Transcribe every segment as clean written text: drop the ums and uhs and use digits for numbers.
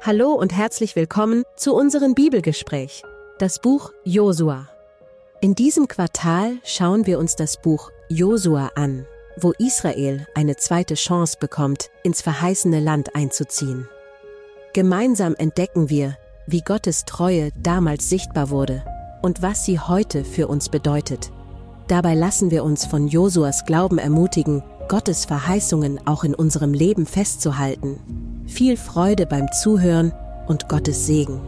Hallo und herzlich willkommen zu unserem Bibelgespräch, das Buch Josua. In diesem Quartal schauen wir uns das Buch Josua an, wo Israel eine zweite Chance bekommt, ins verheißene Land einzuziehen. Gemeinsam entdecken wir, wie Gottes Treue damals sichtbar wurde und was sie heute für uns bedeutet. Dabei lassen wir uns von Josuas Glauben ermutigen, Gottes Verheißungen auch in unserem Leben festzuhalten. Viel Freude beim Zuhören und Gottes Segen.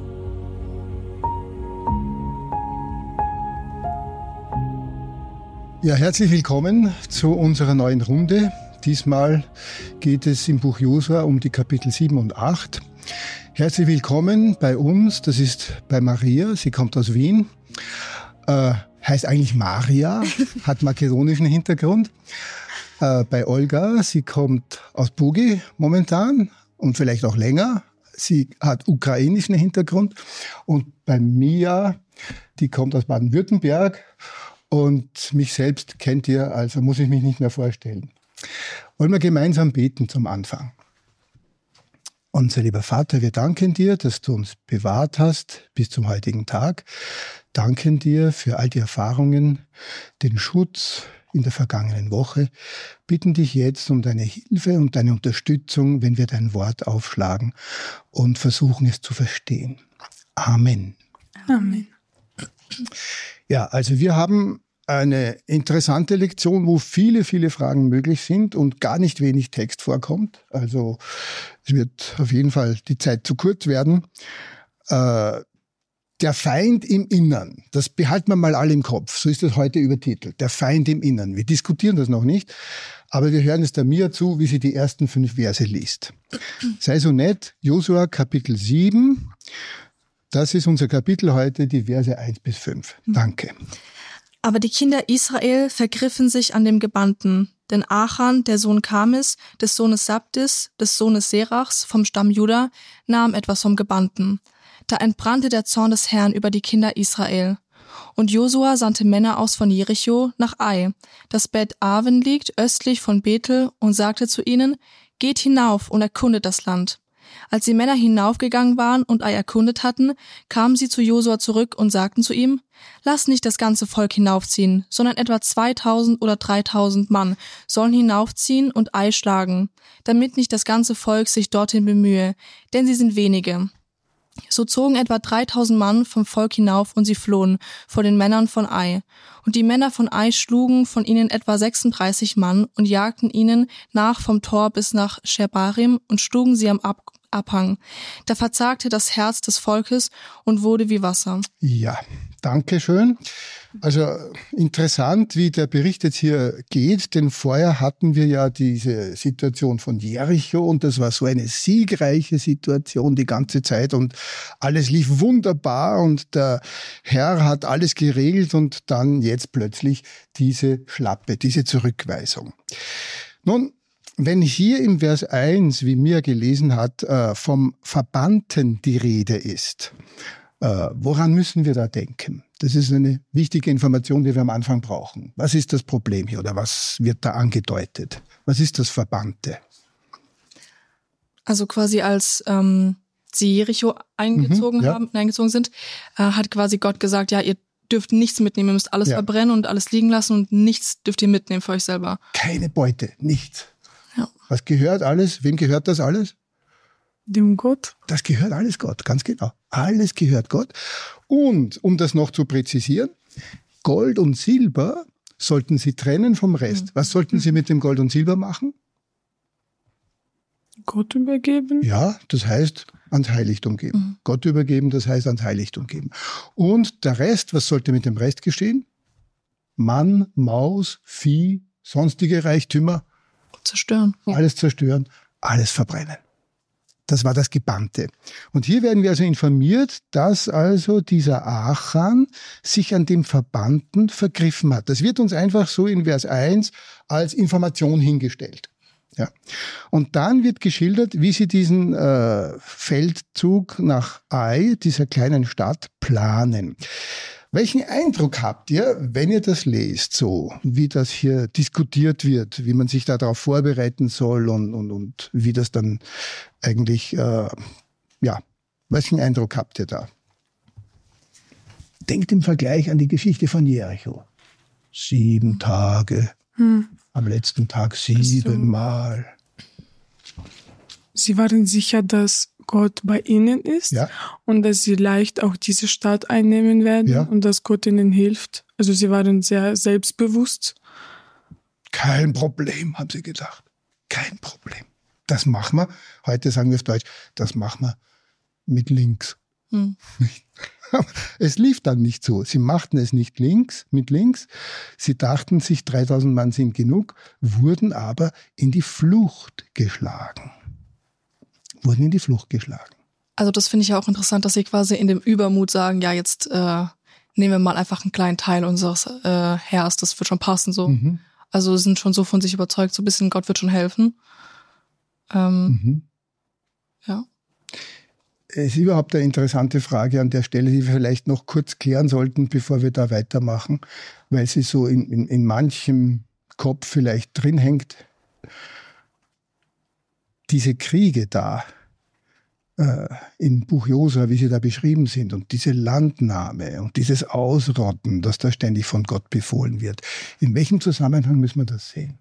Ja, herzlich willkommen zu unserer neuen Runde. Diesmal geht es im Buch Josua um die Kapitel 7 und 8. Herzlich willkommen bei uns, das ist bei Maria, sie kommt aus Wien. Heißt eigentlich Maria, hat makedonischen Hintergrund. Bei Olga, sie kommt aus Bugi momentan und vielleicht auch länger. Sie hat ukrainischen Hintergrund. Und bei Mia, die kommt aus Baden-Württemberg. Und mich selbst kennt ihr, also muss ich mich nicht mehr vorstellen. Wollen wir gemeinsam beten zum Anfang. Unser lieber Vater, wir danken dir, dass du uns bewahrt hast bis zum heutigen Tag. Danken dir für all die Erfahrungen, den Schutz in der vergangenen Woche. Bitten dich jetzt um deine Hilfe und deine Unterstützung, wenn wir dein Wort aufschlagen und versuchen es zu verstehen. Amen. Amen. Ja, also wir haben eine interessante Lektion, wo viele, viele Fragen möglich sind und gar nicht wenig Text vorkommt. Also es wird auf jeden Fall die Zeit zu kurz werden. Der Feind im Innern, das behalten wir mal alle im Kopf. So ist das heute übertitelt. Der Feind im Innern. Wir diskutieren das noch nicht, aber wir hören es der Mia zu, wie sie die ersten 5 Verse liest. Sei so nett, Josua Kapitel 7. Das ist unser Kapitel heute, die Verse 1 bis 5. Danke. Aber die Kinder Israel vergriffen sich an dem Gebannten, denn Achan, der Sohn Karmis, des Sohnes Sabdis, des Sohnes Serachs, vom Stamm Juda, nahm etwas vom Gebannten. Da entbrannte der Zorn des Herrn über die Kinder Israel. Und Josua sandte Männer aus von Jericho nach Ai, das Bet-Aven liegt östlich von Bethel, und sagte zu ihnen: Geht hinauf und erkundet das Land. Als die Männer hinaufgegangen waren und Ai erkundet hatten, kamen sie zu Josua zurück und sagten zu ihm: Lass nicht das ganze Volk hinaufziehen, sondern etwa 2000 oder 3000 Mann sollen hinaufziehen und Ai schlagen, damit nicht das ganze Volk sich dorthin bemühe, denn sie sind wenige. So zogen etwa 3000 Mann vom Volk hinauf und sie flohen vor den Männern von Ai. Und die Männer von Ai schlugen von ihnen etwa 36 Mann und jagten ihnen nach vom Tor bis nach Scherbarim und schlugen sie am Abhang. Da verzagte das Herz des Volkes und wurde wie Wasser. Ja, danke schön. Also interessant, wie der Bericht jetzt hier geht, denn vorher hatten wir ja diese Situation von Jericho und das war so eine siegreiche Situation die ganze Zeit und alles lief wunderbar und der Herr hat alles geregelt und dann jetzt plötzlich diese Schlappe, diese Zurückweisung. Nun, wenn hier im Vers 1, wie Mia gelesen hat, vom Verbannten die Rede ist, woran müssen wir da denken? Das ist eine wichtige Information, die wir am Anfang brauchen. Was ist das Problem hier oder was wird da angedeutet? Was ist das Verbannte? Also quasi als sie Jericho eingezogen sind, hat quasi Gott gesagt, ja, ihr dürft nichts mitnehmen, ihr müsst alles verbrennen und alles liegen lassen und nichts dürft ihr mitnehmen für euch selber. Keine Beute, nichts. Ja. Was gehört alles? Wem gehört das alles? Dem Gott. Das gehört alles Gott, ganz genau. Alles gehört Gott. Und, um das noch zu präzisieren, Gold und Silber sollten sie trennen vom Rest. Was sollten sie mit dem Gold und Silber machen? Gott übergeben. Ja, das heißt ans Heiligtum geben. Gott übergeben, das heißt ans Heiligtum geben. Und der Rest, was sollte mit dem Rest geschehen? Mann, Maus, Vieh, sonstige Reichtümer. Zerstören. Ja. Alles zerstören, alles verbrennen. Das war das Gebannte. Und hier werden wir also informiert, dass also dieser Achan sich an dem Verbannten vergriffen hat. Das wird uns einfach so in Vers 1 als Information hingestellt. Ja. Und dann wird geschildert, wie sie diesen Feldzug nach Ai, dieser kleinen Stadt, planen. Welchen Eindruck habt ihr, wenn ihr das lest, so wie das hier diskutiert wird, wie man sich darauf vorbereiten soll und wie das dann eigentlich Welchen Eindruck habt ihr da? Denkt im Vergleich an die Geschichte von Jericho. 7 Tage, am letzten Tag 7 Mal. Sie waren sicher, dass Gott bei ihnen ist und dass sie leicht auch diese Stadt einnehmen werden und dass Gott ihnen hilft. Also sie waren sehr selbstbewusst. Kein Problem, haben sie gedacht. Kein Problem. Das machen wir, heute sagen wir auf Deutsch, das machen wir mit links. Es lief dann nicht so. Sie machten es nicht mit links. Sie dachten sich, 3000 Mann sind genug, wurden aber in die Flucht geschlagen. Also das finde ich ja auch interessant, dass sie quasi in dem Übermut sagen, ja, jetzt nehmen wir mal einfach einen kleinen Teil unseres Heers, das wird schon passen so. Also sind schon so von sich überzeugt, so ein bisschen Gott wird schon helfen. Ja. Es ist überhaupt eine interessante Frage an der Stelle, die wir vielleicht noch kurz klären sollten, bevor wir da weitermachen, weil sie so in manchem Kopf vielleicht drin hängt. Diese Kriege da im Buch Josua, wie sie da beschrieben sind, und diese Landnahme und dieses Ausrotten, das da ständig von Gott befohlen wird, in welchem Zusammenhang müssen wir das sehen?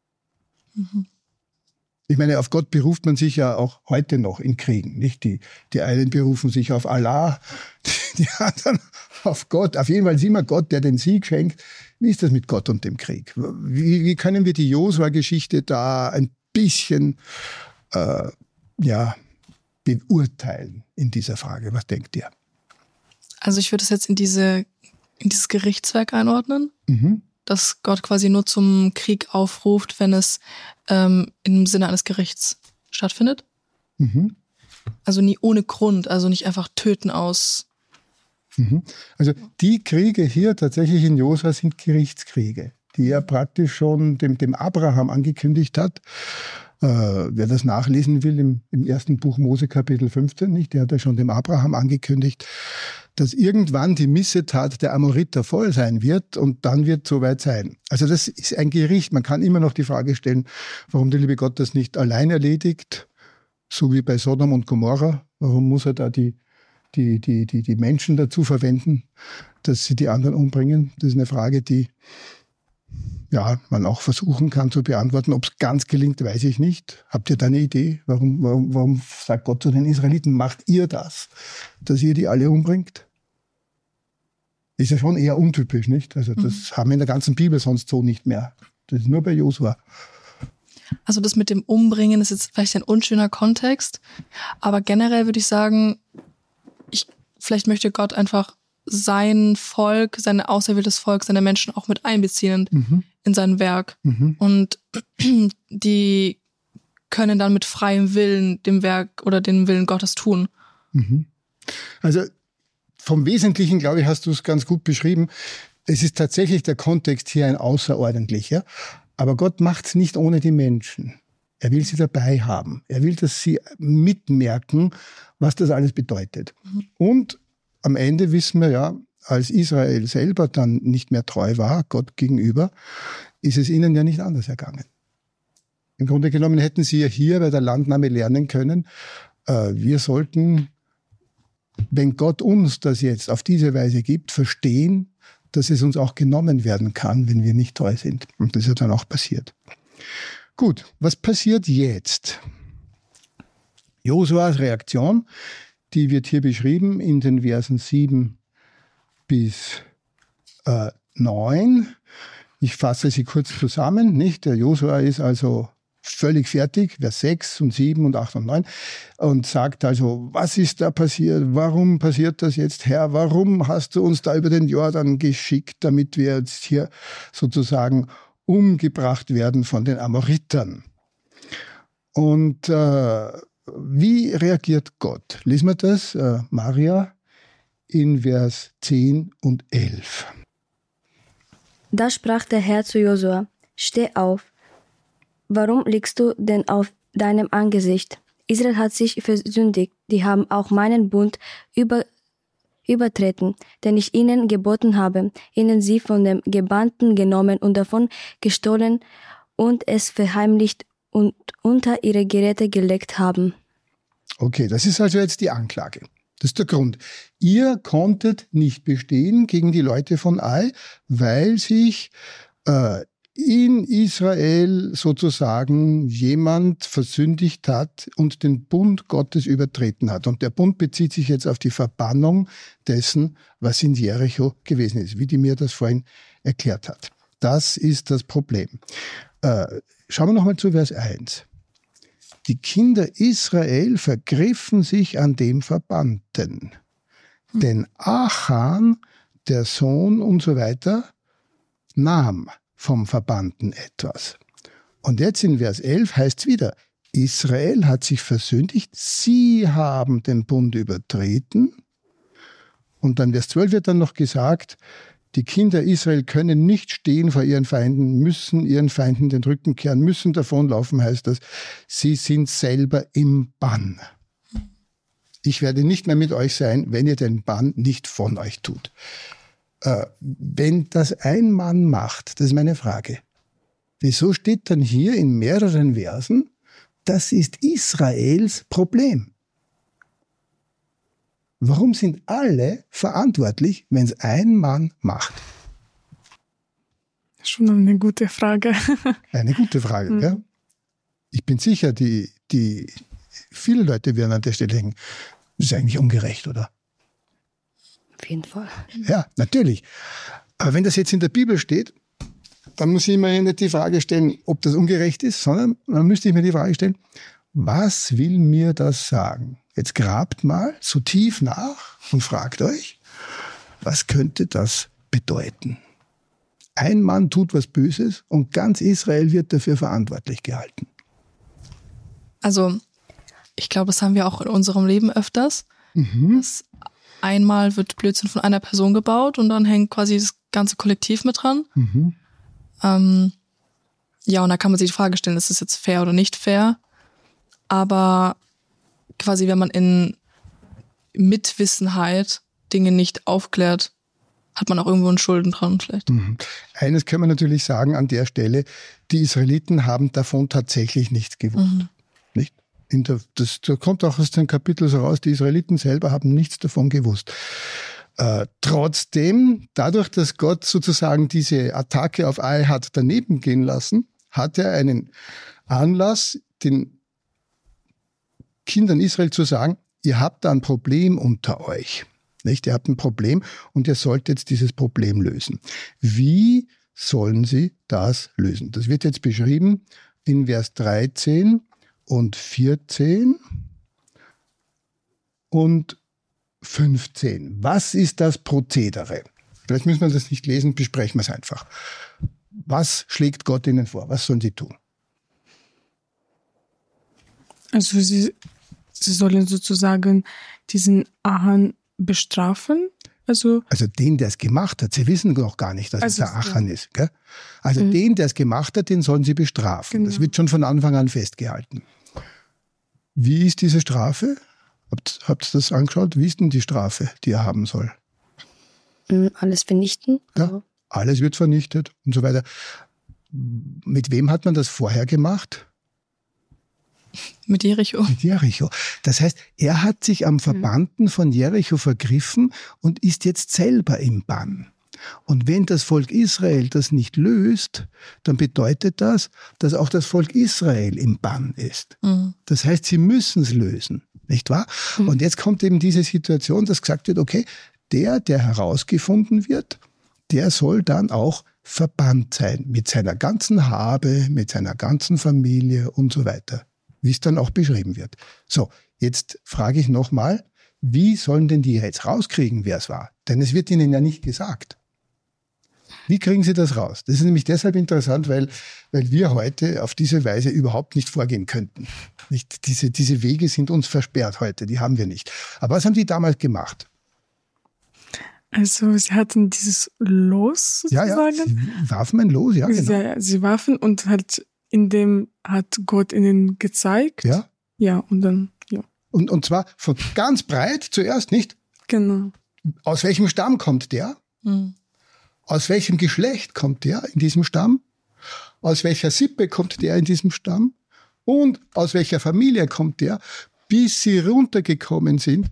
Ich meine, auf Gott beruft man sich ja auch heute noch in Kriegen, nicht? Die einen berufen sich auf Allah, die anderen auf Gott. Auf jeden Fall ist immer Gott, der den Sieg schenkt. Wie ist das mit Gott und dem Krieg? Wie können wir die Josua-Geschichte da ein bisschen beurteilen in dieser Frage? Was denkt ihr? Also ich würde es jetzt in dieses Gerichtswerk einordnen, dass Gott quasi nur zum Krieg aufruft, wenn es im Sinne eines Gerichts stattfindet. Also nie ohne Grund, also nicht einfach töten aus. Also die Kriege hier tatsächlich in Josua sind Gerichtskriege, die er praktisch schon dem Abraham angekündigt hat. Wer das nachlesen will, im ersten Buch Mose Kapitel 15, nicht? Der hat ja schon dem Abraham angekündigt, dass irgendwann die Missetat der Amoriter voll sein wird und dann wird es soweit sein. Also das ist ein Gericht. Man kann immer noch die Frage stellen, warum der liebe Gott das nicht allein erledigt, so wie bei Sodom und Gomorra. Warum muss er da die Menschen dazu verwenden, dass sie die anderen umbringen? Das ist eine Frage, die man auch versuchen kann zu beantworten. Ob es ganz gelingt, weiß ich nicht. Habt ihr da eine Idee? Warum sagt Gott zu den Israeliten, macht ihr das, dass ihr die alle umbringt? Ist ja schon eher untypisch, nicht? Also das haben wir in der ganzen Bibel sonst so nicht mehr. Das ist nur bei Josua. Also das mit dem Umbringen ist jetzt vielleicht ein unschöner Kontext, aber generell würde ich sagen, vielleicht möchte Gott einfach sein Volk, sein auserwähltes Volk, seine Menschen auch mit einbeziehen in sein Werk. Und die können dann mit freiem Willen dem Werk oder den Willen Gottes tun. Also vom Wesentlichen, glaube ich, hast du es ganz gut beschrieben. Es ist tatsächlich der Kontext hier ein außerordentlicher. Aber Gott macht es nicht ohne die Menschen. Er will sie dabei haben. Er will, dass sie mitmerken, was das alles bedeutet. Und am Ende wissen wir ja, als Israel selber dann nicht mehr treu war, Gott gegenüber, ist es ihnen ja nicht anders ergangen. Im Grunde genommen hätten sie ja hier bei der Landnahme lernen können, wir sollten, wenn Gott uns das jetzt auf diese Weise gibt, verstehen, dass es uns auch genommen werden kann, wenn wir nicht treu sind. Und das ist ja dann auch passiert. Gut, was passiert jetzt? Josuas Reaktion, die wird hier beschrieben in den Versen 7 bis 9. Ich fasse sie kurz zusammen, nicht? Der Josua ist also völlig fertig, Vers 6 und 7 und 8 und 9, und sagt also, was ist da passiert? Warum passiert das jetzt, Herr? Warum hast du uns da über den Jordan geschickt, damit wir jetzt hier sozusagen umgebracht werden von den Amoritern? Und wie reagiert Gott? Lesen wir das, Maria, in Vers 10 und 11. Da sprach der Herr zu Josua: Steh auf. Warum liegst du denn auf deinem Angesicht? Israel hat sich versündigt, die haben auch meinen Bund übertreten, den ich ihnen geboten habe, ihnen sie von dem Gebannten genommen und davon gestohlen und es verheimlicht und unter ihre Geräte gelegt haben. Okay, das ist also jetzt die Anklage. Das ist der Grund. Ihr konntet nicht bestehen gegen die Leute von Ai, weil sich in Israel sozusagen jemand versündigt hat und den Bund Gottes übertreten hat. Und der Bund bezieht sich jetzt auf die Verbannung dessen, was in Jericho gewesen ist, wie die mir das vorhin erklärt hat. Das ist das Problem. Schauen wir nochmal zu Vers 1. Die Kinder Israel vergriffen sich an dem Verbannten. Denn Achan, der Sohn und so weiter, nahm vom Verbannten etwas. Und jetzt in Vers 11 heißt es wieder, Israel hat sich versündigt, sie haben den Bund übertreten. Und dann Vers 12 wird dann noch gesagt, die Kinder Israel können nicht stehen vor ihren Feinden, müssen ihren Feinden den Rücken kehren, müssen davonlaufen, heißt das. Sie sind selber im Bann. Ich werde nicht mehr mit euch sein, wenn ihr den Bann nicht von euch tut. Wenn das ein Mann macht, das ist meine Frage. Wieso steht dann hier in mehreren Versen, das ist Israels Problem? Warum sind alle verantwortlich, wenn es ein Mann macht? Schon eine gute Frage. Eine gute Frage, ja. Ich bin sicher, viele Leute werden an der Stelle denken, das ist eigentlich ungerecht, oder? Auf jeden Fall. Ja, natürlich. Aber wenn das jetzt in der Bibel steht, dann muss ich mir nicht die Frage stellen, ob das ungerecht ist, sondern dann müsste ich mir die Frage stellen, was will mir das sagen? Jetzt grabt mal so tief nach und fragt euch, was könnte das bedeuten? Ein Mann tut was Böses und ganz Israel wird dafür verantwortlich gehalten. Also, ich glaube, das haben wir auch in unserem Leben öfters. Dass einmal wird Blödsinn von einer Person gebaut und dann hängt quasi das ganze Kollektiv mit dran. Ja, und da kann man sich die Frage stellen, ist das jetzt fair oder nicht fair? Aber quasi, wenn man in Mitwissenheit Dinge nicht aufklärt, hat man auch irgendwo einen Schulden dran vielleicht. Eines können wir natürlich sagen an der Stelle, die Israeliten haben davon tatsächlich nichts gewusst. Nicht? Das kommt auch aus dem Kapitel so raus, die Israeliten selber haben nichts davon gewusst. Trotzdem, dadurch, dass Gott sozusagen diese Attacke auf Ai hat daneben gehen lassen, hat er einen Anlass, den Kindern Israel zu sagen, ihr habt da ein Problem unter euch. Nicht? Ihr habt ein Problem und ihr sollt jetzt dieses Problem lösen. Wie sollen sie das lösen? Das wird jetzt beschrieben in Vers 13 und 14 und 15. Was ist das Prozedere? Vielleicht müssen wir das nicht lesen, besprechen wir es einfach. Was schlägt Gott ihnen vor? Was sollen sie tun? Also sie sollen sozusagen diesen Achan bestrafen? Also den, der es gemacht hat. Sie wissen noch gar nicht, dass es der Achan ist. Gell? Also den, der es gemacht hat, den sollen sie bestrafen. Genau. Das wird schon von Anfang an festgehalten. Wie ist diese Strafe? Habt ihr das angeschaut? Wie ist denn die Strafe, die er haben soll? Alles vernichten. Ja, alles wird vernichtet und so weiter. Mit wem hat man das vorher gemacht? Mit Jericho. Mit Jericho. Das heißt, er hat sich am Verbannten von Jericho vergriffen und ist jetzt selber im Bann. Und wenn das Volk Israel das nicht löst, dann bedeutet das, dass auch das Volk Israel im Bann ist. Das heißt, sie müssen es lösen, nicht wahr? Und jetzt kommt eben diese Situation, dass gesagt wird, okay, der herausgefunden wird, der soll dann auch verbannt sein mit seiner ganzen Habe, mit seiner ganzen Familie und so weiter, wie es dann auch beschrieben wird. So, jetzt frage ich nochmal, wie sollen denn die jetzt rauskriegen, wer es war? Denn es wird ihnen ja nicht gesagt. Wie kriegen sie das raus? Das ist nämlich deshalb interessant, weil wir heute auf diese Weise überhaupt nicht vorgehen könnten. Nicht, diese Wege sind uns versperrt heute, die haben wir nicht. Aber was haben die damals gemacht? Also sie hatten dieses Los sozusagen. Ja, sie warfen ein Los, ja, genau. Ja, sie warfen und halt in dem hat Gott ihnen gezeigt. Ja. Ja, und dann, ja. Und zwar von ganz breit zuerst, nicht? Genau. Aus welchem Stamm kommt der? Aus welchem Geschlecht kommt der in diesem Stamm? Aus welcher Sippe kommt der in diesem Stamm? Und aus welcher Familie kommt der? Bis sie runtergekommen sind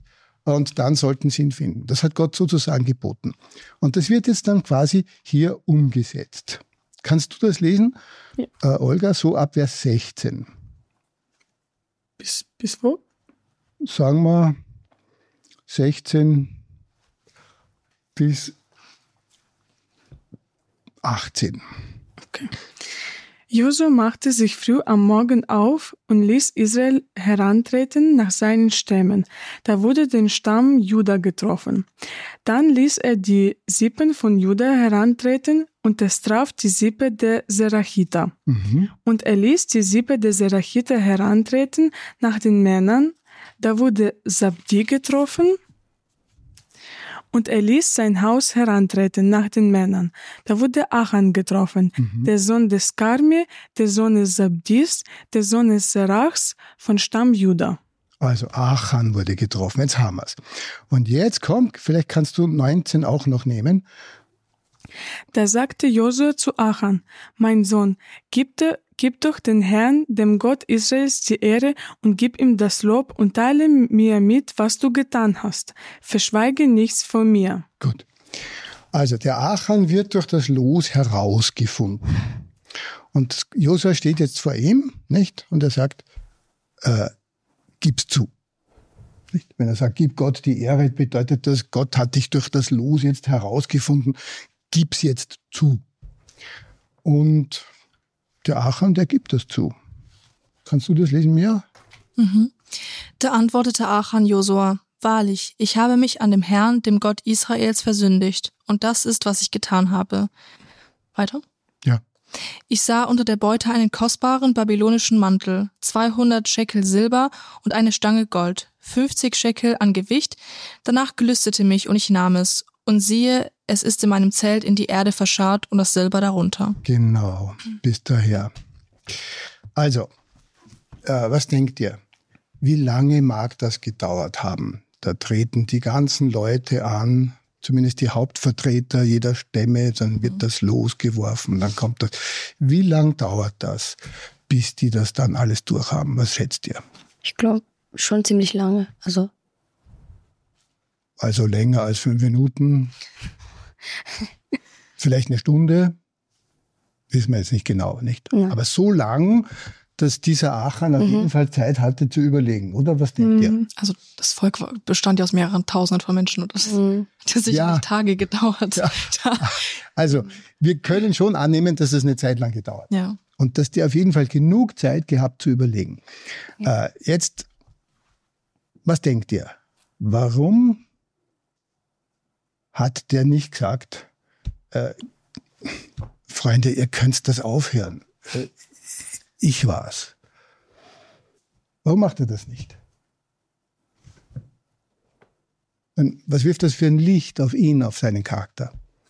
und dann sollten sie ihn finden. Das hat Gott sozusagen geboten. Und das wird jetzt dann quasi hier umgesetzt. Kannst du das lesen, ja. Olga, so ab Vers 16? Bis wo? Sagen wir 16 bis 18. Okay. Josua machte sich früh am Morgen auf und ließ Israel herantreten nach seinen Stämmen. Da wurde den Stamm Juda getroffen. Dann ließ er die Sippen von Juda herantreten und es traf die Sippe der Serachiter. Und er ließ die Sippe der Serachiter herantreten nach den Männern. Da wurde Sabdi getroffen. Und er ließ sein Haus herantreten nach den Männern. Da wurde Achan getroffen, der Sohn des Karmi, der Sohn des Sabdis, der Sohn des Serachs von Stamm Juda. Also Achan wurde getroffen, jetzt haben wir es. Und jetzt kommt, vielleicht kannst du 19 auch noch nehmen. Da sagte Josua zu Achan, mein Sohn, gib doch den Herrn, dem Gott Israels, die Ehre und gib ihm das Lob und teile mir mit, was du getan hast. Verschweige nichts von mir. Gut. Also der Achan wird durch das Los herausgefunden. Und Josua steht jetzt vor ihm, nicht? Und er sagt, gib's zu. Nicht? Wenn er sagt, gib Gott die Ehre, bedeutet das, Gott hat dich durch das Los jetzt herausgefunden. Gib's jetzt zu. Und der Achan, der gibt das zu. Kannst du das lesen, Mia? Da antwortete Achan Josua, wahrlich, ich habe mich an dem Herrn, dem Gott Israels, versündigt, und das ist, was ich getan habe. Weiter? Ja. Ich sah unter der Beute einen kostbaren babylonischen Mantel, 200 Schekel Silber und eine Stange Gold, 50 Schekel an Gewicht. Danach gelüstete mich und ich nahm es. Und siehe, es ist in meinem Zelt in die Erde verscharrt und das Silber darunter. Genau, bis daher. Also, was denkt ihr? Wie lange mag das gedauert haben? Da treten die ganzen Leute an, zumindest die Hauptvertreter jeder Stämme, dann wird das losgeworfen, dann kommt das. Wie lang dauert das, bis die das dann alles durchhaben? Was schätzt ihr? Ich glaube, schon ziemlich lange. Also länger als 5 Minuten, vielleicht eine Stunde, wissen wir jetzt nicht genau, nicht? Ja. Aber so lang, dass dieser Achan auf jeden Fall Zeit hatte zu überlegen, oder? Was denkt ihr? Also das Volk bestand ja aus mehreren Tausenden von Menschen und das hat sicherlich Tage gedauert. Ja. Also wir können schon annehmen, dass es eine Zeit lang gedauert hat. Ja. Und dass die auf jeden Fall genug Zeit gehabt zu überlegen. Ja. Jetzt, was denkt ihr? Warum hat der nicht gesagt, Freunde, ihr könnt das aufhören. Ich war's. Warum macht er das nicht? Und was wirft das für ein Licht auf ihn, auf seinen Charakter?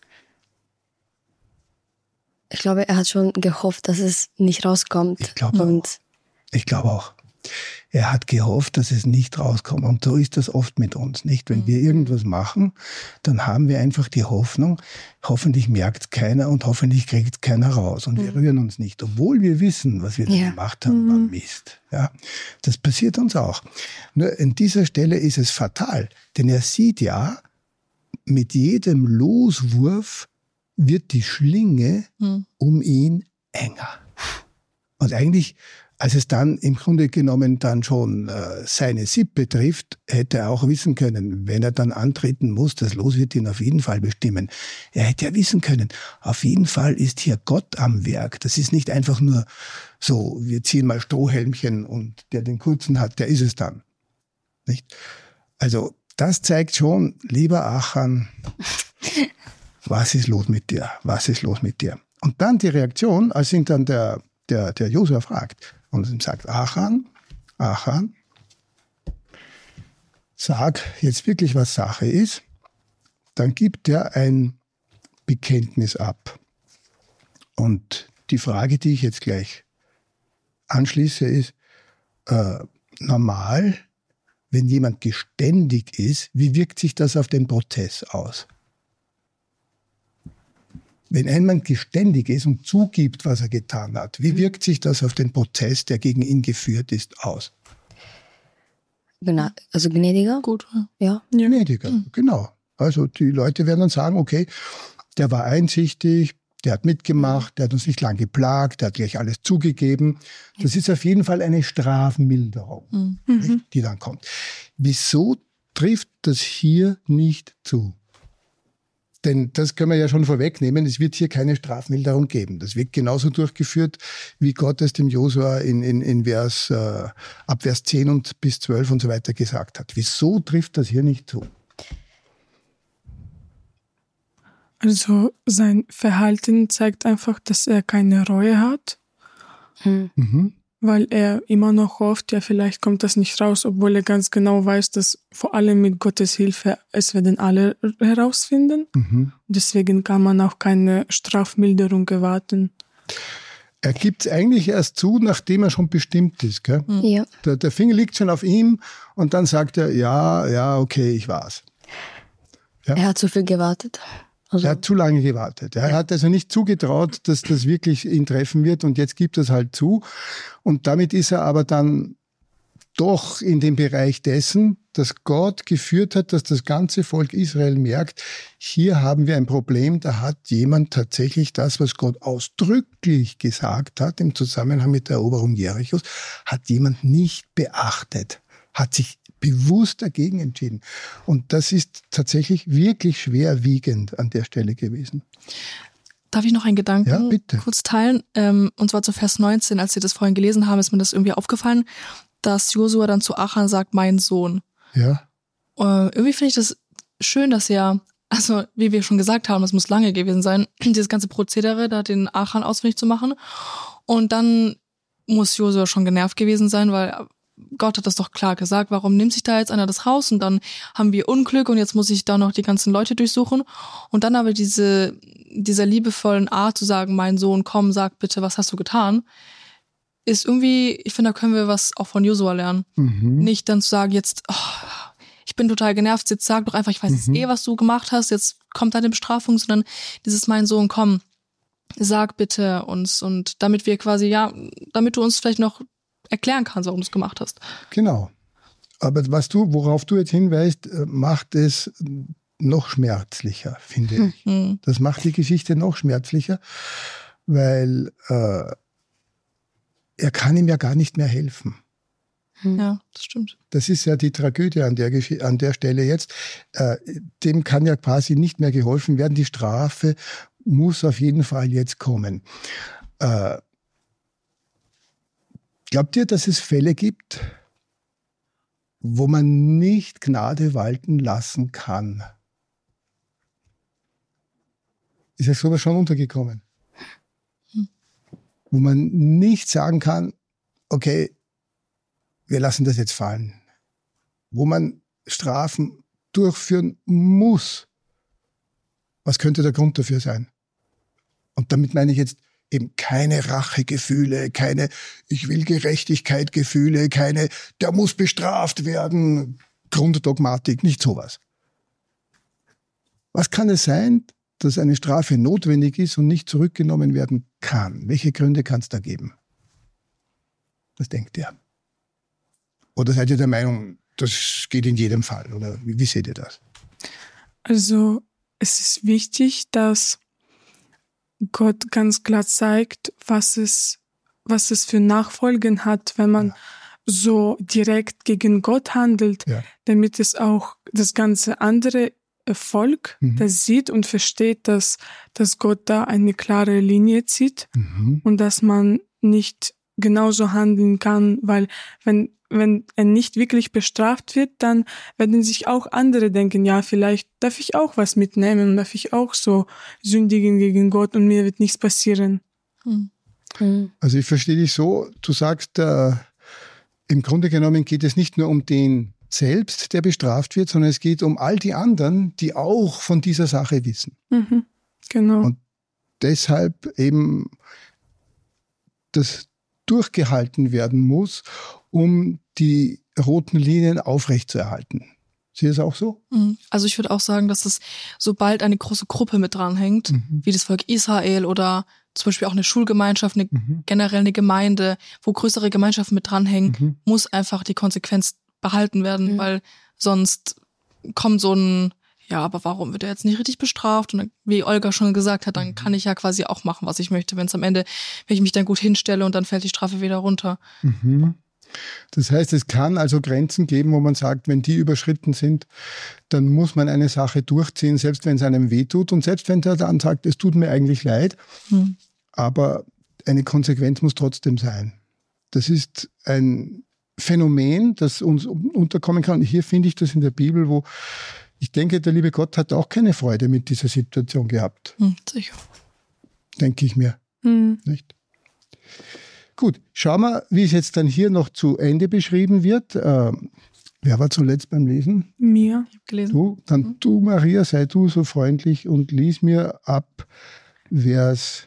Ich glaube, er hat schon gehofft, dass es nicht rauskommt. Ich glaube auch. Er hat gehofft, dass es nicht rauskommt. Und so ist das oft mit uns, nicht? Wenn wir irgendwas machen, dann haben wir einfach die Hoffnung, hoffentlich merkt keiner und hoffentlich kriegt keiner raus. Und wir rühren uns nicht, obwohl wir wissen, was wir gemacht haben, war Mist. Ja, das passiert uns auch. Nur an dieser Stelle ist es fatal, denn er sieht ja, mit jedem Loswurf wird die Schlinge um ihn enger. Und eigentlich, als es dann im Grunde genommen dann schon seine Sippe trifft, hätte er auch wissen können, wenn er dann antreten muss, das Los wird ihn auf jeden Fall bestimmen. Er hätte ja wissen können, auf jeden Fall ist hier Gott am Werk. Das ist nicht einfach nur so, wir ziehen mal Strohhelmchen und der den kurzen hat, der ist es dann. Nicht? Also das zeigt schon, lieber Achan, was ist los mit dir? Was ist los mit dir? Und dann die Reaktion, als ihn dann der Josua fragt und ihm sagt, Achan, sag jetzt wirklich, was Sache ist, dann gibt er ein Bekenntnis ab. Und die Frage, die ich jetzt gleich anschließe, ist, normal, wenn jemand geständig ist, wie wirkt sich das auf den Prozess aus? Wenn jemand geständig ist und zugibt, was er getan hat, wie wirkt sich das auf den Prozess, der gegen ihn geführt ist, aus? Also gnädiger. Gut. Ja. Gnädiger, genau. Also die Leute werden dann sagen, okay, der war einsichtig, der hat mitgemacht, der hat uns nicht lang geplagt, der hat gleich alles zugegeben. Das ist auf jeden Fall eine Strafmilderung, nicht, die dann kommt. Wieso trifft das hier nicht zu? Denn das können wir ja schon vorwegnehmen, es wird hier keine Strafmilderung geben. Das wird genauso durchgeführt, wie Gott es dem Josua ab Vers 10 und bis 12 und so weiter gesagt hat. Wieso trifft das hier nicht zu? Also sein Verhalten zeigt einfach, dass er keine Reue hat, weil er immer noch hofft, ja vielleicht kommt das nicht raus, obwohl er ganz genau weiß, dass vor allem mit Gottes Hilfe es werden alle herausfinden. Deswegen kann man auch keine Strafmilderung erwarten. Er gibt es eigentlich erst zu, nachdem er schon bestimmt ist. Gell? Ja. Der Finger liegt schon auf ihm und dann sagt er, ja, okay, ich war's. Ja. Er hat zu viel gewartet. Also. Er hat zu lange gewartet. Er hat also nicht zugetraut, dass das wirklich ihn treffen wird und jetzt gibt er es halt zu. Und damit ist er aber dann doch in dem Bereich dessen, dass Gott geführt hat, dass das ganze Volk Israel merkt, hier haben wir ein Problem, da hat jemand tatsächlich das, was Gott ausdrücklich gesagt hat im Zusammenhang mit der Eroberung Jerichos, hat jemand nicht beachtet, hat sich bewusst dagegen entschieden. Und das ist tatsächlich wirklich schwerwiegend an der Stelle gewesen. Darf ich noch einen Gedanken kurz teilen? Und zwar zu Vers 19, als Sie das vorhin gelesen haben, ist mir das irgendwie aufgefallen, dass Josua dann zu Achan sagt, mein Sohn. Ja. Irgendwie finde ich das schön, dass er, also wie wir schon gesagt haben, es muss lange gewesen sein, dieses ganze Prozedere, da den Achan ausfindig zu machen. Und dann muss Josua schon genervt gewesen sein, weil Gott hat das doch klar gesagt, warum nimmt sich da jetzt einer das Haus und dann haben wir Unglück und jetzt muss ich da noch die ganzen Leute durchsuchen. Und dann aber dieser liebevollen Art zu sagen, mein Sohn, komm, sag bitte, was hast du getan, ist irgendwie, ich finde, da können wir was auch von Josua lernen. Nicht dann zu sagen, jetzt, ich bin total genervt, jetzt sag doch einfach, ich weiß jetzt was du gemacht hast, jetzt kommt deine Bestrafung, sondern dieses, mein Sohn, komm, sag bitte uns und damit wir quasi, damit du uns vielleicht noch erklären kannst, warum du es gemacht hast. Genau. Aber worauf du jetzt hinweist, macht es noch schmerzlicher, finde ich. Das macht die Geschichte noch schmerzlicher, weil er kann ihm ja gar nicht mehr helfen. Ja, das stimmt. Das ist ja die Tragödie an der Stelle jetzt. Dem kann ja quasi nicht mehr geholfen werden. Die Strafe muss auf jeden Fall jetzt kommen. Glaubt ihr, dass es Fälle gibt, wo man nicht Gnade walten lassen kann? Ist euch sowas schon untergekommen? Wo man nicht sagen kann, okay, wir lassen das jetzt fallen. Wo man Strafen durchführen muss. Was könnte der Grund dafür sein? Und damit meine ich jetzt eben keine Rachegefühle, keine ich will Gerechtigkeit Gefühle, keine der muss bestraft werden, Grunddogmatik, nicht sowas. Was kann es sein, dass eine Strafe notwendig ist und nicht zurückgenommen werden kann? Welche Gründe kann es da geben? Was denkt ihr? Oder seid ihr der Meinung, das geht in jedem Fall? Oder wie seht ihr das? Also es ist wichtig, dass Gott ganz klar zeigt, was es für Nachfolgen hat, wenn man so direkt gegen Gott handelt, damit es auch das ganze andere Volk das sieht und versteht, dass Gott da eine klare Linie zieht und dass man nicht genauso handeln kann, weil wenn er nicht wirklich bestraft wird, dann werden sich auch andere denken, ja, vielleicht darf ich auch was mitnehmen, darf ich auch so sündigen gegen Gott und mir wird nichts passieren. Also ich verstehe dich so, du sagst, im Grunde genommen geht es nicht nur um den selbst, der bestraft wird, sondern es geht um all die anderen, die auch von dieser Sache wissen. Genau. Und deshalb eben das durchgehalten werden muss, um die roten Linien aufrechtzuerhalten. Siehst du es auch so? Also ich würde auch sagen, dass es, sobald eine große Gruppe mit dranhängt, wie das Volk Israel oder zum Beispiel auch eine generell eine Gemeinde, wo größere Gemeinschaften mit dranhängen, muss einfach die Konsequenz behalten werden, weil sonst kommt so ein, ja, aber warum wird er jetzt nicht richtig bestraft? Und dann, wie Olga schon gesagt hat, dann kann ich ja quasi auch machen, was ich möchte, wenn es am Ende, wenn ich mich dann gut hinstelle und dann fällt die Strafe wieder runter. Mhm. Das heißt, es kann also Grenzen geben, wo man sagt, wenn die überschritten sind, dann muss man eine Sache durchziehen, selbst wenn es einem wehtut und selbst wenn der dann sagt, es tut mir eigentlich leid, aber eine Konsequenz muss trotzdem sein. Das ist ein Phänomen, das uns unterkommen kann. Hier finde ich das in der Bibel, wo ich denke, der liebe Gott hat auch keine Freude mit dieser Situation gehabt. Sicher. Denke ich mir. Nicht? Gut, schauen wir, wie es jetzt dann hier noch zu Ende beschrieben wird. Wer war zuletzt beim Lesen? Mir. Ich habe gelesen. Du? Dann du, Maria, sei du so freundlich und lies mir ab Vers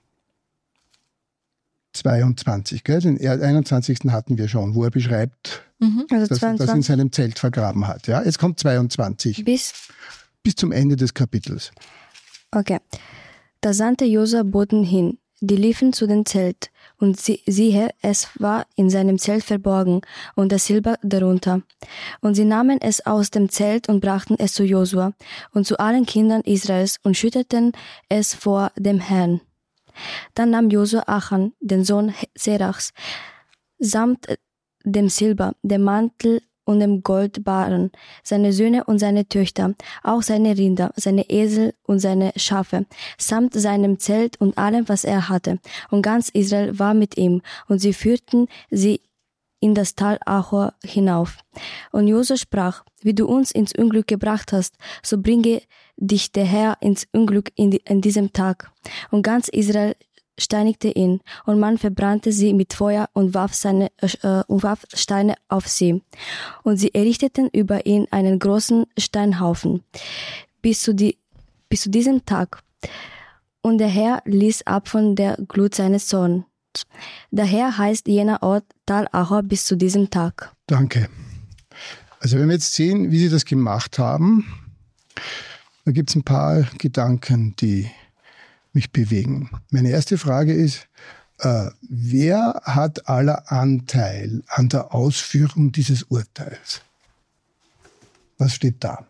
22. Gell? Den 21. hatten wir schon, wo er beschreibt, Also dass er das in 22 seinem Zelt vergraben hat. Ja? Jetzt kommt 22. bis. Bis zum Ende des Kapitels. Okay. Da sandte Josua Boten hin. Die liefen zu dem Zelt, und siehe, es war in seinem Zelt verborgen, und das Silber darunter. Und sie nahmen es aus dem Zelt und brachten es zu Josua und zu allen Kindern Israels und schütteten es vor dem Herrn. Dann nahm Josua Achan, den Sohn Serachs, samt dem Silber, dem Mantel und dem Goldbarren, seine Söhne und seine Töchter, auch seine Rinder, seine Esel und seine Schafe, samt seinem Zelt und allem, was er hatte. Und ganz Israel war mit ihm, und sie führten sie in das Tal Achor hinauf. Und Josua sprach: Wie du uns ins Unglück gebracht hast, so bringe dich der Herr ins Unglück in diesem Tag. Und ganz Israel steinigte ihn, und man verbrannte sie mit Feuer und warf Steine auf sie. Und sie errichteten über ihn einen großen Steinhaufen bis zu diesem Tag. Und der Herr ließ ab von der Glut seines Zorns. Daher heißt jener Ort Tal Achor bis zu diesem Tag. Danke. Also wenn wir jetzt sehen, wie Sie das gemacht haben, da gibt es ein paar Gedanken, die mich bewegen. Meine erste Frage ist, wer hat aller Anteil an der Ausführung dieses Urteils? Was steht da?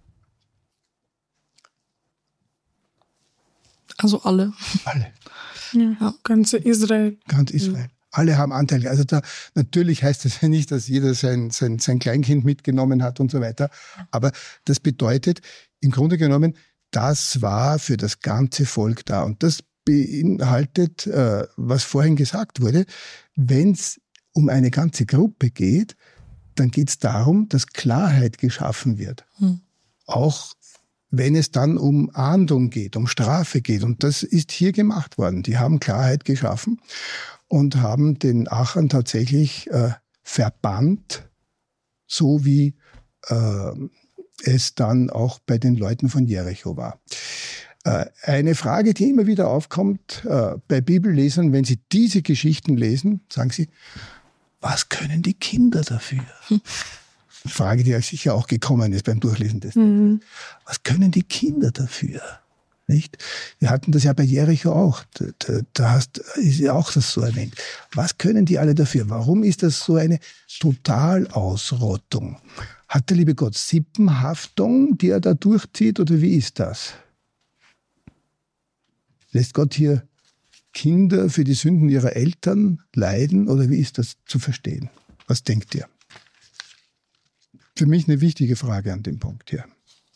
Also alle. Alle. Ja. Ganze Israel. Ganz Israel. Alle haben Anteil. Also da, natürlich heißt das ja nicht, dass jeder sein Kleinkind mitgenommen hat und so weiter. Aber das bedeutet, im Grunde genommen, das war für das ganze Volk da. Und das beinhaltet, was vorhin gesagt wurde, wenn es um eine ganze Gruppe geht, dann geht es darum, dass Klarheit geschaffen wird. Auch wenn es dann um Ahndung geht, um Strafe geht. Und das ist hier gemacht worden. Die haben Klarheit geschaffen und haben den Achan tatsächlich verbannt, so wie es dann auch bei den Leuten von Jericho war. Eine Frage, die immer wieder aufkommt bei Bibellesern, wenn sie diese Geschichten lesen, sagen sie, was können die Kinder dafür? Eine Frage, die euch sicher auch gekommen ist beim Durchlesen des Textes. Was können die Kinder dafür? Nicht? Wir hatten das ja bei Jericho auch. Da ist ja auch das so erwähnt. Was können die alle dafür? Warum ist das so eine Totalausrottung? Hat der liebe Gott Sippenhaftung, die er da durchzieht, oder wie ist das? Lässt Gott hier Kinder für die Sünden ihrer Eltern leiden, oder wie ist das zu verstehen? Was denkt ihr? Für mich eine wichtige Frage an dem Punkt hier.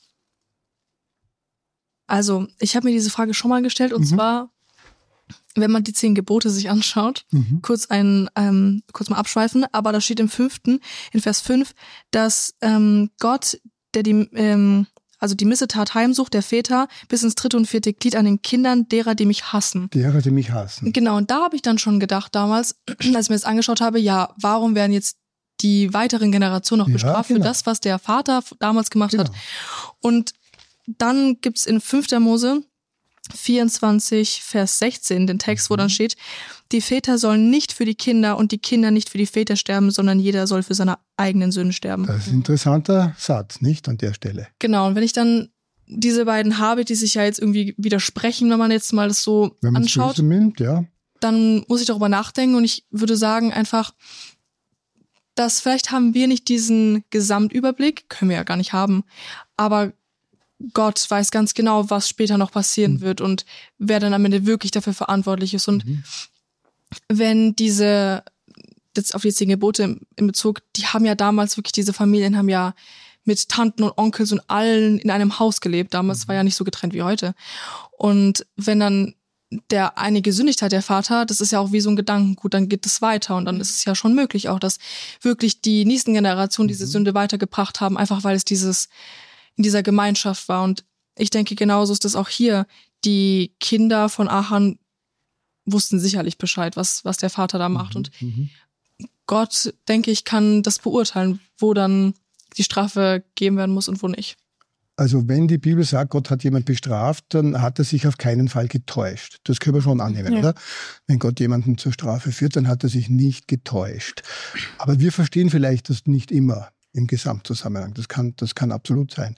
Also, ich habe mir diese Frage schon mal gestellt, und zwar, wenn man die 10 Gebote sich anschaut, kurz mal abschweifen, aber da steht in Vers 5, dass Gott, der die Missetat heimsucht, der Väter, bis ins 3. und 4. Glied an den Kindern derer, die mich hassen. Derer, die mich hassen. Genau, und da habe ich dann schon gedacht damals, als ich mir das angeschaut habe, ja, warum werden jetzt die weiteren Generationen noch bestraft für das, was der Vater damals gemacht hat? Und dann gibt's in 5. Mose 24, Vers 16 den Text, wo dann steht, die Väter sollen nicht für die Kinder und die Kinder nicht für die Väter sterben, sondern jeder soll für seine eigenen Söhne sterben. Das ist ein interessanter Satz, nicht, an der Stelle. Genau, und wenn ich dann diese beiden habe, die sich ja jetzt irgendwie widersprechen, wenn man jetzt mal das so anschaut, nimmt, ja, dann muss ich darüber nachdenken, und ich würde sagen einfach, dass vielleicht haben wir nicht diesen Gesamtüberblick, können wir ja gar nicht haben, aber Gott weiß ganz genau, was später noch passieren wird und wer dann am Ende wirklich dafür verantwortlich ist. Und wenn jetzt auf die 10 Gebote in Bezug, die haben ja damals wirklich, diese Familien haben ja mit Tanten und Onkels und allen in einem Haus gelebt. Damals war ja nicht so getrennt wie heute. Und wenn dann der eine gesündigt hat, der Vater, das ist ja auch wie so ein Gedankengut, dann geht es weiter und dann ist es ja schon möglich auch, dass wirklich die nächsten Generationen diese Sünde weitergebracht haben, einfach weil es in dieser Gemeinschaft war. Und ich denke, genauso ist das auch hier. Die Kinder von Achan wussten sicherlich Bescheid, was der Vater da macht. Und Gott, denke ich, kann das beurteilen, wo dann die Strafe gegeben werden muss und wo nicht. Also wenn die Bibel sagt, Gott hat jemand bestraft, dann hat er sich auf keinen Fall getäuscht. Das können wir schon annehmen, oder? Wenn Gott jemanden zur Strafe führt, dann hat er sich nicht getäuscht. Aber wir verstehen vielleicht das nicht immer im Gesamtzusammenhang. Das kann absolut sein.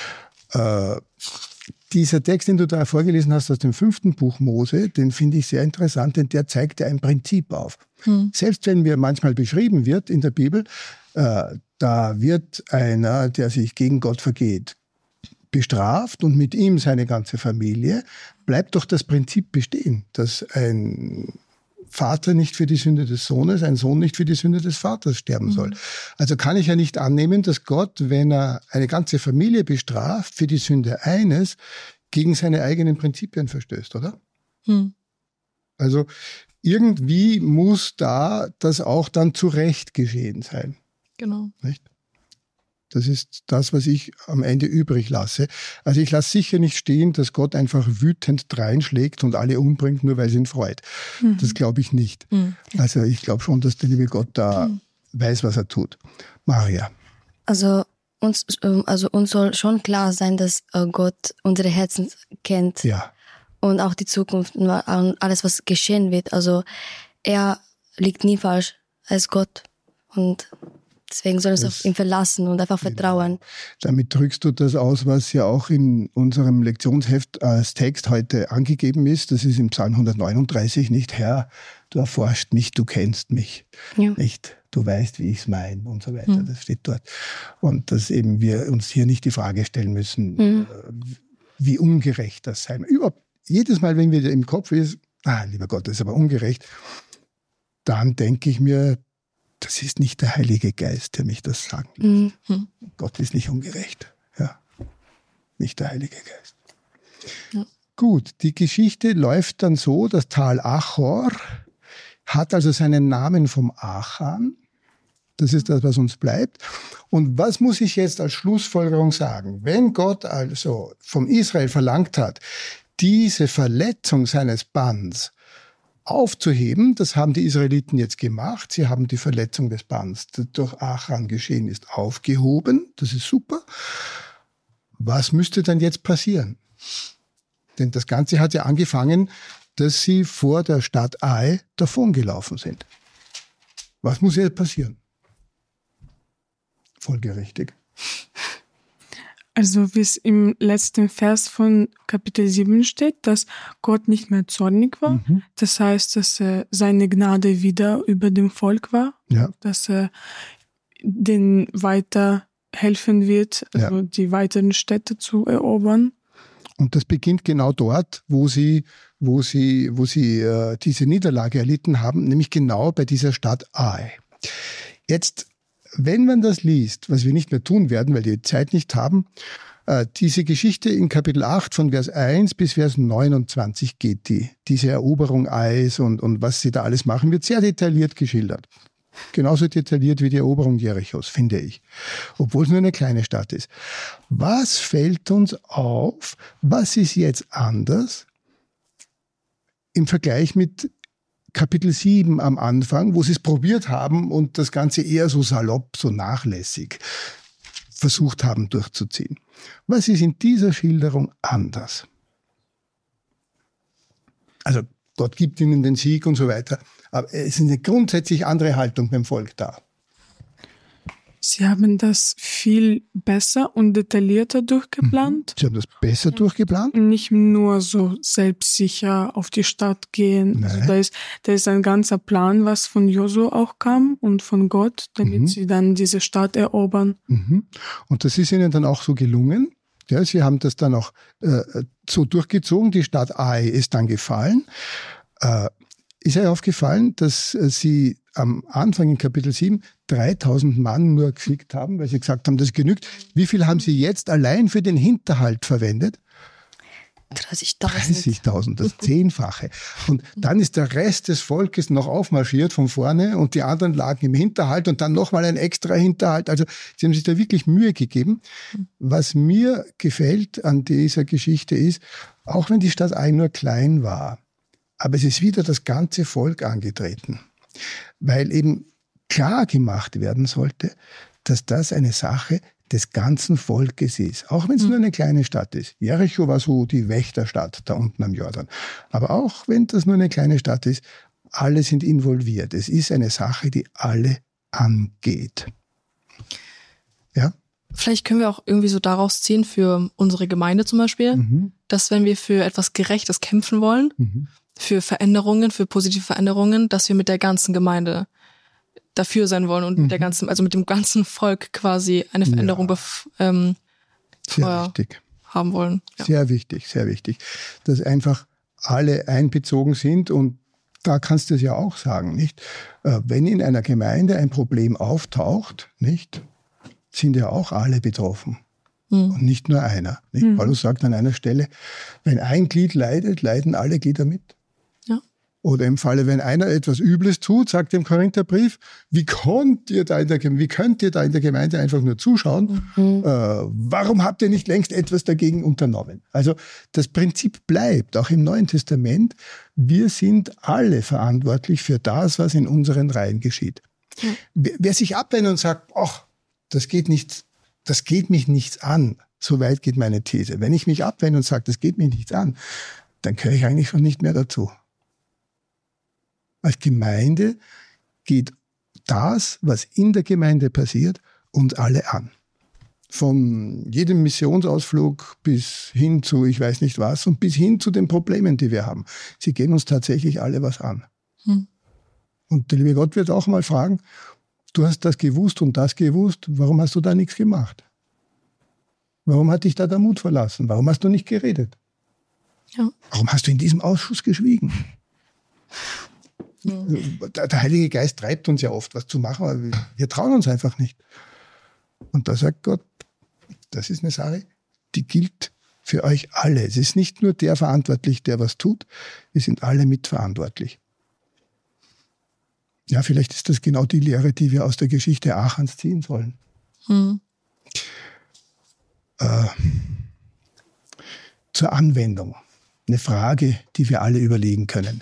Dieser Text, den du da vorgelesen hast aus dem 5. Buch Mose, den finde ich sehr interessant, denn der zeigt ja ein Prinzip auf. Selbst wenn mir manchmal beschrieben wird in der Bibel, da wird einer, der sich gegen Gott vergeht, bestraft und mit ihm seine ganze Familie, bleibt doch das Prinzip bestehen, dass ein Vater nicht für die Sünde des Sohnes, ein Sohn nicht für die Sünde des Vaters sterben soll. Also kann ich ja nicht annehmen, dass Gott, wenn er eine ganze Familie bestraft für die Sünde eines, gegen seine eigenen Prinzipien verstößt, oder? Also irgendwie muss da das auch dann zu Recht geschehen sein. Genau. Nicht? Das ist das, was ich am Ende übrig lasse. Also ich lasse sicher nicht stehen, dass Gott einfach wütend dreinschlägt und alle umbringt, nur weil es ihn freut. Das glaube ich nicht. Also ich glaube schon, dass der liebe Gott da weiß, was er tut. Maria. Also uns soll schon klar sein, dass Gott unsere Herzen kennt. Ja. Und auch die Zukunft und alles, was geschehen wird. Also er liegt nie falsch als Gott. Und deswegen soll es auf ihn verlassen und einfach vertrauen. Damit drückst du das aus, was ja auch in unserem Lektionsheft als Text heute angegeben ist. Das ist im Psalm 139, nicht Herr, du erforscht mich, du kennst mich. Ja. Nicht, du weißt, wie ich es meine und so weiter. Das steht dort. Und dass eben wir uns hier nicht die Frage stellen müssen, wie ungerecht das sei. Überhaupt, jedes Mal, wenn mir im Kopf ist, lieber Gott, das ist aber ungerecht, dann denke ich mir, das ist nicht der Heilige Geist, der mich das sagen lässt. Gott ist nicht ungerecht. Ja. Nicht der Heilige Geist. Ja. Gut, die Geschichte läuft dann so, das Tal Achor hat also seinen Namen vom Achan. Das ist das, was uns bleibt. Und was muss ich jetzt als Schlussfolgerung sagen? Wenn Gott also vom Israel verlangt hat, diese Verletzung seines Bands aufzuheben, das haben die Israeliten jetzt gemacht. Sie haben die Verletzung des Bands, das durch Achan geschehen ist, aufgehoben. Das ist super. Was müsste dann jetzt passieren? Denn das Ganze hat ja angefangen, dass sie vor der Stadt Ai davongelaufen sind. Was muss jetzt passieren? Folgerichtig. Also wie es im letzten Vers von Kapitel 7 steht, dass Gott nicht mehr zornig war. Das heißt, dass seine Gnade wieder über dem Volk war. Ja. Dass er denen weiter helfen wird, also die weiteren Städte zu erobern. Und das beginnt genau dort, wo sie diese Niederlage erlitten haben, nämlich genau bei dieser Stadt Ai. Jetzt, wenn man das liest, was wir nicht mehr tun werden, weil wir die Zeit nicht haben, diese Geschichte in Kapitel 8 von Vers 1 bis Vers 29 geht diese Eroberung Ais und was sie da alles machen, wird sehr detailliert geschildert. Genauso detailliert wie die Eroberung Jerichos, finde ich. Obwohl es nur eine kleine Stadt ist. Was fällt uns auf? Was ist jetzt anders im Vergleich mit Kapitel 7 am Anfang, wo sie es probiert haben und das Ganze eher so salopp, so nachlässig versucht haben durchzuziehen? Was ist in dieser Schilderung anders? Also Gott gibt ihnen den Sieg und so weiter. Aber es ist eine grundsätzlich andere Haltung beim Volk da. Sie haben das viel besser und detaillierter durchgeplant. Sie haben das besser durchgeplant? Nicht nur so selbstsicher auf die Stadt gehen. Nein. Also da ist ein ganzer Plan, was von Josua auch kam und von Gott, damit sie dann diese Stadt erobern. Und das ist Ihnen dann auch so gelungen? Ja, Sie haben das dann auch so durchgezogen. Die Stadt Ai ist dann gefallen. Ist euch aufgefallen, dass Sie am Anfang in Kapitel 7 3000 Mann nur geschickt haben, weil Sie gesagt haben, das genügt. Wie viel haben Sie jetzt allein für den Hinterhalt verwendet? 30.000, das 10-fache. Und dann ist der Rest des Volkes noch aufmarschiert von vorne und die anderen lagen im Hinterhalt und dann nochmal ein extra Hinterhalt. Also Sie haben sich da wirklich Mühe gegeben. Was mir gefällt an dieser Geschichte ist, auch wenn die Stadt Ai nur klein war, aber es ist wieder das ganze Volk angetreten, weil eben klar gemacht werden sollte, dass das eine Sache des ganzen Volkes ist, auch wenn es nur eine kleine Stadt ist. Jericho war so die Wächterstadt da unten am Jordan. Aber auch wenn das nur eine kleine Stadt ist, alle sind involviert. Es ist eine Sache, die alle angeht. Ja? Vielleicht können wir auch irgendwie so daraus ziehen für unsere Gemeinde zum Beispiel, dass wenn wir für etwas Gerechtes kämpfen wollen, für Veränderungen, für positive Veränderungen, dass wir mit der ganzen Gemeinde dafür sein wollen und mit der ganzen, also mit dem ganzen Volk quasi eine Veränderung sehr wichtig. Haben wollen. Ja. Sehr wichtig, sehr wichtig. Dass einfach alle einbezogen sind und da kannst du es ja auch sagen, nicht? Wenn in einer Gemeinde ein Problem auftaucht, nicht, sind ja auch alle betroffen. Und nicht nur einer. Nicht? Paulus sagt an einer Stelle, wenn ein Glied leidet, leiden alle Glieder mit. Oder im Falle, wenn einer etwas Übles tut, sagt im Korintherbrief, wie könnt ihr da in der Gemeinde einfach nur zuschauen? Warum habt ihr nicht längst etwas dagegen unternommen? Also das Prinzip bleibt, auch im Neuen Testament. Wir sind alle verantwortlich für das, was in unseren Reihen geschieht. Wer sich abwendet und sagt, ach, das geht mich nichts an, so weit geht meine These. Wenn ich mich abwende und sage, das geht mich nichts an, dann gehöre ich eigentlich schon nicht mehr dazu. Als Gemeinde geht das, was in der Gemeinde passiert, uns alle an. Von jedem Missionsausflug bis hin zu ich weiß nicht was und bis hin zu den Problemen, die wir haben. Sie gehen uns tatsächlich alle was an. Und der liebe Gott wird auch mal fragen, du hast das gewusst und das gewusst, warum hast du da nichts gemacht? Warum hat dich da der Mut verlassen? Warum hast du nicht geredet? Ja. Warum hast du in diesem Ausschuss geschwiegen? Der Heilige Geist treibt uns ja oft, was zu machen, aber wir trauen uns einfach nicht. Und da sagt Gott, das ist eine Sache, die gilt für euch alle. Es ist nicht nur der verantwortlich, der was tut, wir sind alle mitverantwortlich. Ja, vielleicht ist das genau die Lehre, die wir aus der Geschichte Achans ziehen sollen. Zur Anwendung. Eine Frage, die wir alle überlegen können.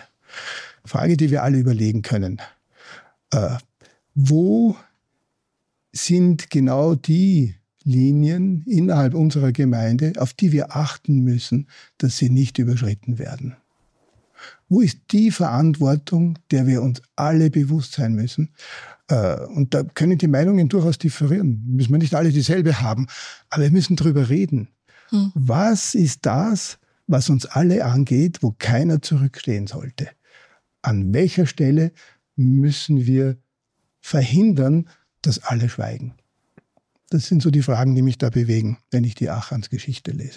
Wo sind genau die Linien innerhalb unserer Gemeinde, auf die wir achten müssen, dass sie nicht überschritten werden? Wo ist die Verantwortung, der wir uns alle bewusst sein müssen? Und da können die Meinungen durchaus differieren. Müssen wir nicht alle dieselbe haben, aber wir müssen drüber reden. Was ist das, was uns alle angeht, wo keiner zurückstehen sollte? An welcher Stelle müssen wir verhindern, dass alle schweigen? Das sind so die Fragen, die mich da bewegen, wenn ich die Achans Geschichte lese.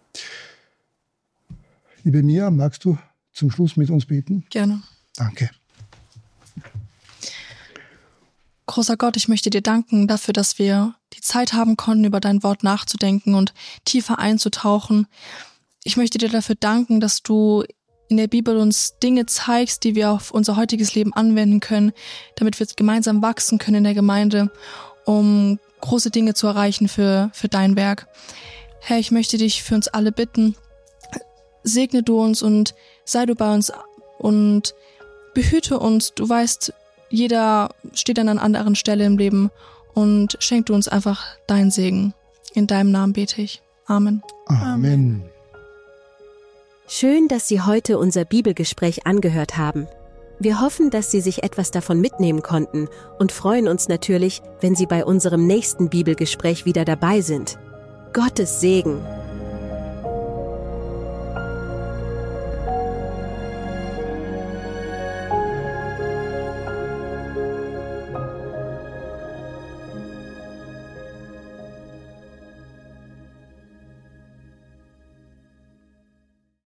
Liebe Mia, magst du zum Schluss mit uns beten? Gerne. Danke. Großer Gott, ich möchte dir danken dafür, dass wir die Zeit haben konnten, über dein Wort nachzudenken und tiefer einzutauchen. Ich möchte dir dafür danken, dass du in der Bibel uns Dinge zeigst, die wir auf unser heutiges Leben anwenden können, damit wir gemeinsam wachsen können in der Gemeinde, um große Dinge zu erreichen für dein Werk. Herr, ich möchte dich für uns alle bitten, segne du uns und sei du bei uns und behüte uns. Du weißt, jeder steht an einer anderen Stelle im Leben und schenk du uns einfach deinen Segen. In deinem Namen bete ich. Amen. Amen. Schön, dass Sie heute unser Bibelgespräch angehört haben. Wir hoffen, dass Sie sich etwas davon mitnehmen konnten und freuen uns natürlich, wenn Sie bei unserem nächsten Bibelgespräch wieder dabei sind. Gottes Segen!